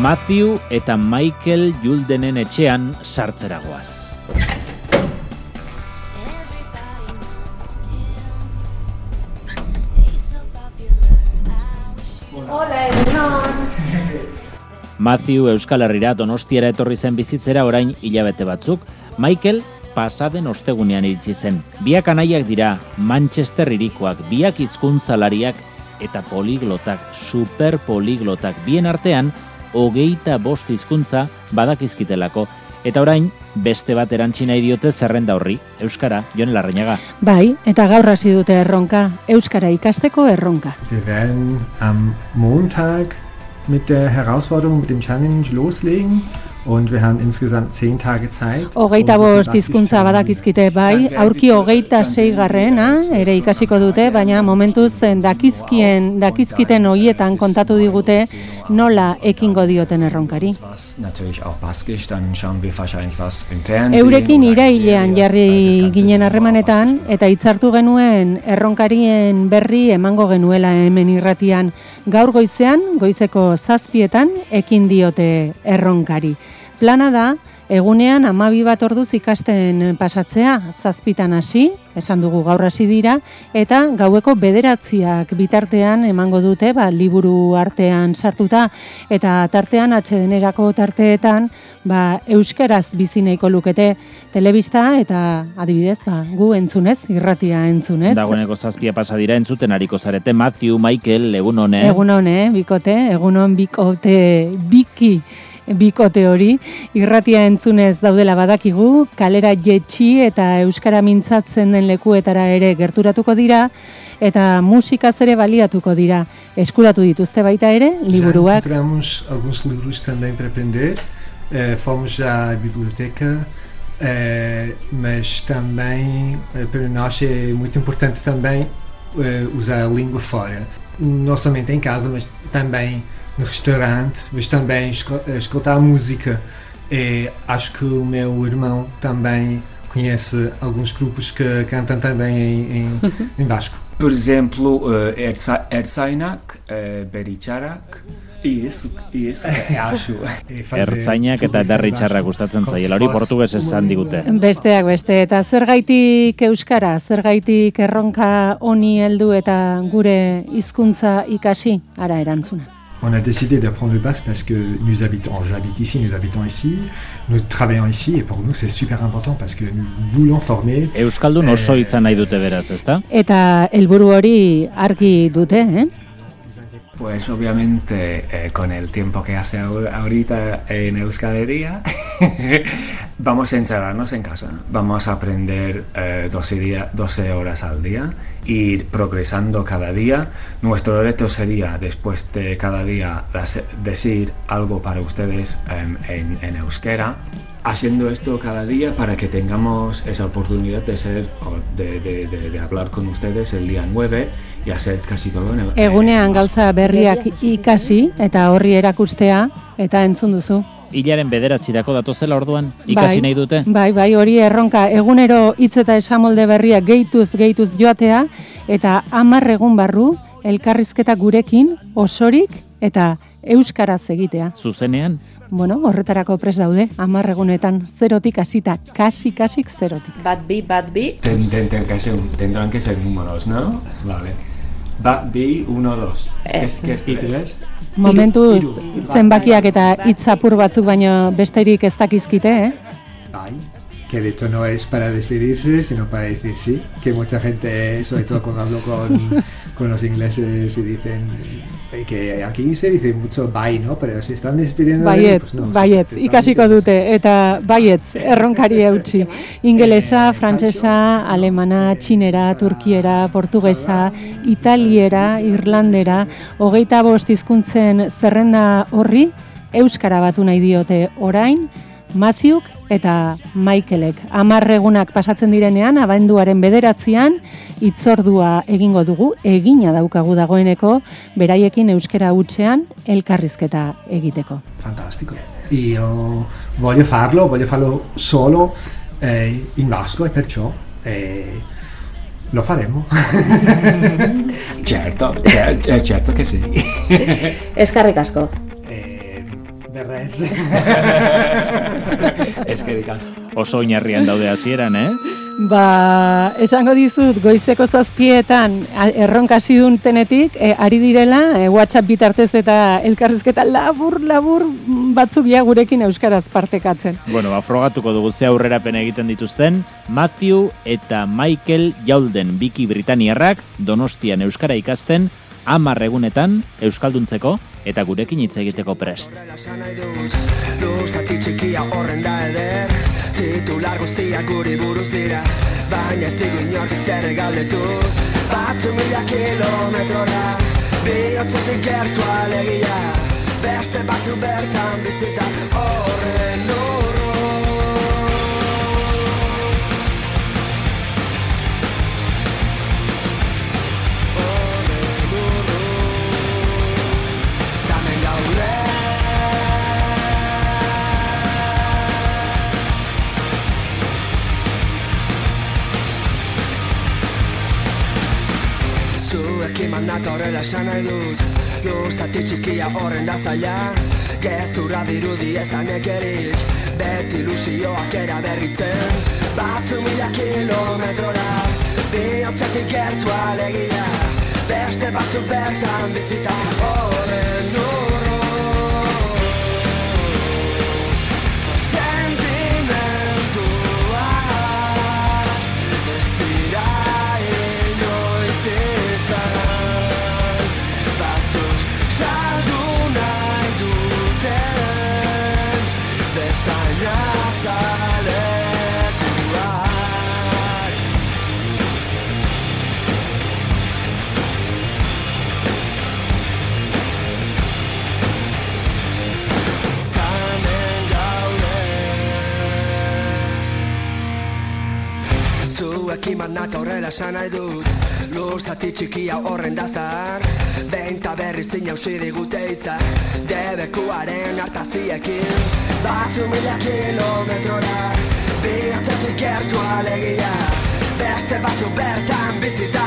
Matthew eta Michael Juldenen etxean sartzeragoaz. Hola, egunon! Matthew Euskal Herrira Donostiara etorri zen bizitzera orain hilabete batzuk. Michael pasaden ostegunean iritsi zen. Biak anaiak dira, Manchester hirikoak, biak hizkuntzalariak eta poliglotak, superpoliglotak. Bien artean, 25 hizkuntza badakizkitelako. Eta orain, beste bat erantsi nahi diote zerrenda horri, Euskara, Jon Larrañaga. Bai, eta gaur hasi dute erronka, Euskara ikasteko erronka. Wir werden am Montag mit der Herausforderung, mit dem Challenge loslegen. Und wir haben insgesamt 10 Tage Zeit. 25 hizkuntza badakizkite, bai, aurki 26 ere ikasiko dute, baina momentuz dakizkiten horietan kontatu digute nola ekingo dioten erronkari. Eurekin irailean jarri ginen harremanetan eta hitzartu genuen erronkarien berri emango genuela hemen irratian. Gaur goizean, goizeko 7:00 ekin diote erronkari. Plana da, egunean 12 orduz ikasten pasatzea, 7:00 hasi, esan dugu gaur hasi dira, eta gaueko 9:00 bitartean emango dute, liburu artean sartuta, eta tartean atsedenerako tarteetan, euskaraz bizi nahiko lukete telebista eta adibidez, gu entzunez, irratia entzunez. Dagoeneko 7:00 pasa dira entzuten ariko zarete. Matthew, Michael, egun hone. Egun hone, bikote, egunon bikote, bikote hori, irratia entzunez daudela badakigu, kalera jetxi eta euskara mintzatzen den lekuetara ere gerturatuko dira, eta musikaz ere baliatuko dira. Eskuratu dituzte baita ere, liburuak. Já encontramos alguns livros também para aprender, fomos à biblioteca, mas também, para nós é muito importante também usar a língua fora. Não somente em casa, mas também no restaurante, mas também escutar música. Acho que o meu irmão também conhece alguns grupos que cantam também em basco. Por exemplo, Ertzainak, Beritxarak, isso acho. Ertzainak eta Berritxarrak gustatzen zaiela, hori portugues esan digute. Besteak beste, eta zergaitik euskara, zergaitik erronka honi heldu eta gure hizkuntza ikasi, ara erantzuna. On a décidé d'apprendre le basque parce que j'habite ici, nous habitons ici, nous travaillons ici et pour nous c'est super important parce que nous voulons former. Euskaldun oso izan nahi dute beraz, ezta? Eta helburu hori argi dute, Pues obviamente con el tiempo que hace ahorita en Euskal Herria vamos a encerrarnos en casa, vamos a aprender 12 horas al día, ir progresando cada día. Nuestro reto sería después de cada día decir algo para ustedes en euskera, haciendo esto cada día para que tengamos esa oportunidad de hablar con ustedes el día 9 y hacer casi todo en euskera. Egunean gauza berriak ikasi eta horri erakustea eta entzun duzu. Hilaren 9:00 datozela orduan, ikasi nahi dute? Bai, hori erronka, egunero hitz eta esamolde berriak gehituz joatea, eta 10 egun barru, elkarrizketa gurekin, osorik, eta euskaraz egitea. Zuzenean? Bueno, horretarako prest daude, 10 egunetan, 0tik hasita, kasik 0tik. Bat bi. Tendrán que ser números, ¿no? Vale. Bat bi, 1, 2. ¿Qué es 3? Momentuz, zenbakiak eta hitzapur batzuk baino besterik ez dakizkite, Ay, que de hecho no es para despedirse, sino para decir sí, que mucha gente, sobre todo cuando hablo con los ingleses y dicen que aquí se dice mucho bye, ¿no? Pero se están despidiendo baietz, ikasiko dute, eta baietz, erronkari eutxi. Ingelesa, frantsesa, alemana, txinera, turkiera, portugesa, italiera, irlandera, 25 hizkuntzen zerrenda horri, euskara batu nahi diote orain, Matthewk eta Michaelek. 10 egunak pasatzen direnean, abenduaren 9 hitzordua egingo dugu, egina daukagu dagoeneko, beraiekin euskara hutsean elkarrizketa egiteko. Fantastico. Io voglio farlo solo in basco e perciò lo faremo. Certo che sì. Eskerrik asko. berrez. Eskerrik asko. Oso oinarrian daude hasieran, Esango dizut, goizeko 7:00 erronka hasi duntenetik, ari direla, WhatsApp bitartez eta elkarrizketa labur batzuk gurekin euskaraz partekatzen. Bueno, frogatuko dugu ze aurrerapen egiten dituzten, Matthew eta Michael Jaulden biki britaniarrak Donostian euskara ikasten, 10 egunetan euskalduntzeko eta gurekin hitz egiteko prest. Luzati txikia horren da eder, titular guztiak guri buruz dira, baina ez digu inork zer galdetu, batzu 1000 kilometrora, bihotzetik gertu alegia, beste batzu bertan bizita horren urru. Tamen gaude zuekin natorrela esan nahi dut, luzati txikia horren da zaila, gezurra dirudi ez da nekerik, beti ilusioak eraberritzen, batzu 1000 kilometrora, bihotzetik gertu alegia, beste batzu bertan bizita horren urru. Zuekin natorrela esan nahi dut, luzati txikia horren da zahar, behin ta berriz inausiri gute hitza, debekuaren hartaziekin, batzu 1000 kilometrora, bihotzetik gertu alegia, beste batzu bertan bizita